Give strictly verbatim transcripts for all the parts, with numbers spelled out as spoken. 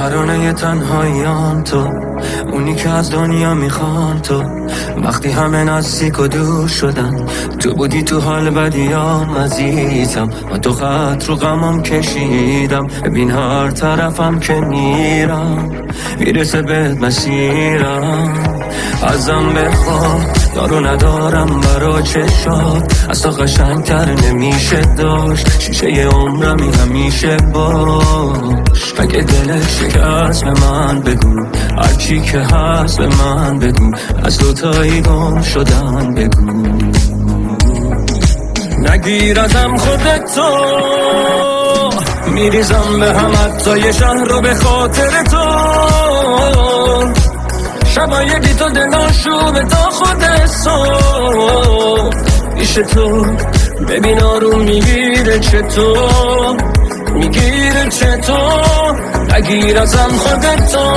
ترانه تنهاییان تو، اونی که از دنیا میخوان تو. وقتی همه نزدیک و دور شدن، تو بودی تو حال بدیام عزیزم. و تو خط رو غمم کشیدم، ببین هر طرفم که میرم میرسه به مسیرم. ازم بخواه دارو ندارم برا چشات، از تو قشنگتر نمیشه داشت. شیشه عمرمی همیشه باش، اگه دلت شکست به من بگو، هرچی که هست به من بگو، از دوتایی گم شدن بگو. نگیر ازم خودتو، میریزم به هم حتی یه شهر رو به خاطر تو. شبای بی تو دلاشو به تا خود صبح پیش تو، ببین آروم میگیره چطور، میگیره چطور. نگیر ازم خودتو،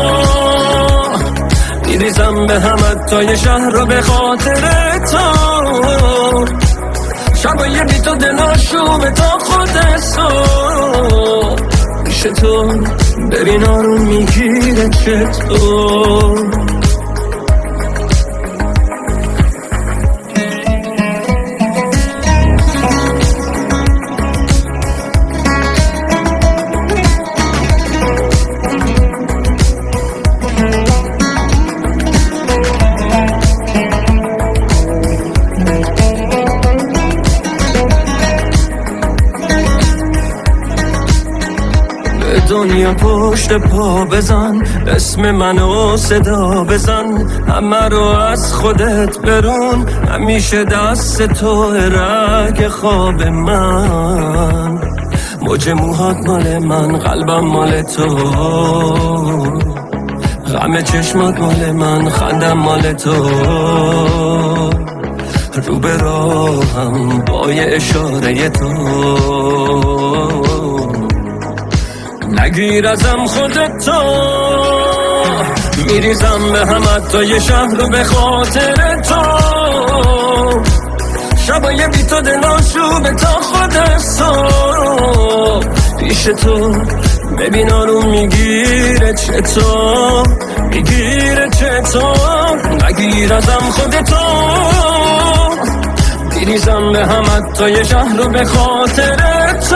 میریزم به هم حتی یه شهر رو به خاطر تو. شبای بی تو دلاشو به تا خود صبح پیش تو، ببین آروم میگیره چطور. دنیا پشت پا بزن، اسم منو صدا بزن، همه رو از خودت برون، همیشه دست تو رگ خواب من. موج موهات مال من، قلبم مال تو، غم چشمات مال من، خندم مال تو. رو به راهم با یه اشاره تو، نگیر ازم خودتو، میریزم به هم حتی یه شهر رو به خاطر تو. شبای بی تو دلاشو به تا خود صبح پیش تو، ببین آروم میگیره چطور، میگیره چطور. نگیر ازم خودتو، میریزم به هم حتی یه شهر رو به خاطر تو.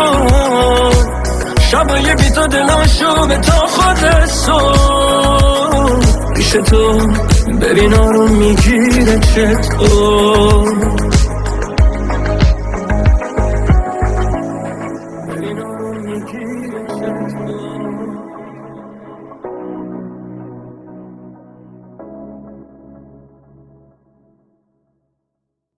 شبای بی تو دلاشو به تا خود صبح پیش تو، ببین آروم میگیره چطور.